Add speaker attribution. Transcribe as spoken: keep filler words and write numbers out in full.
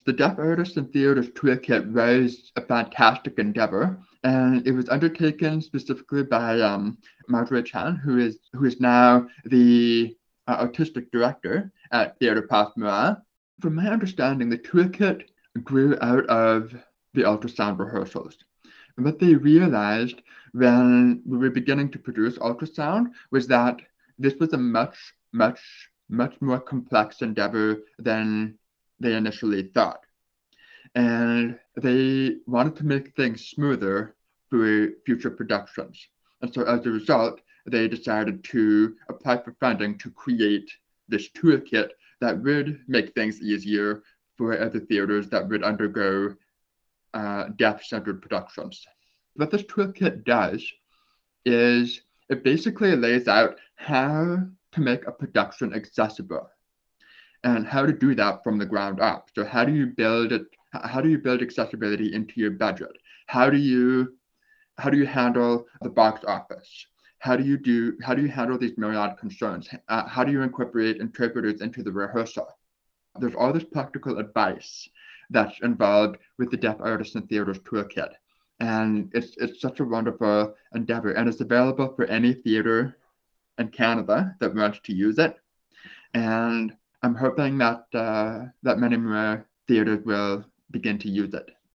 Speaker 1: The Deaf Artists and Theaters Toolkit was a fantastic endeavor, and it was undertaken specifically by um, Marjorie Chan, who is who is now the uh, artistic director at Theatre Passe Muraille. From my understanding, the toolkit grew out of the ultrasound rehearsals. And what they realized when we were beginning to produce ultrasound was that this was a much, much, much more complex endeavor than they initially thought. And they wanted to make things smoother for future productions. And so as a result, they decided to apply for funding to create this toolkit that would make things easier for other theaters that would undergo uh, deaf-centered productions. What this toolkit does is it basically lays out how to make a production accessible and how to do that from the ground up. So how do you build it? How do you build accessibility into your budget? How do you how do you handle the box office? How do you do how do you handle these myriad concerns? Uh, how do you incorporate interpreters into the rehearsal? There's all this practical advice that's involved with the Deaf Artists and Theaters Toolkit. And it's it's such a wonderful endeavor, and it's available for any theater in Canada that wants to use it. And I'm hoping that uh, that many more theaters will begin to use it.